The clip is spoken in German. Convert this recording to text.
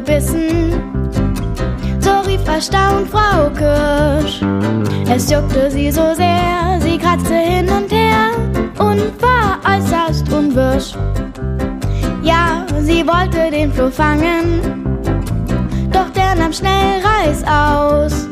gebissen. So rief erstaunt Frau Kirsch. Es juckte sie so sehr, sie kratzte hin und her und war äußerst unwirsch. Ja, sie wollte den Floh fangen, doch der nahm schnell Reißaus.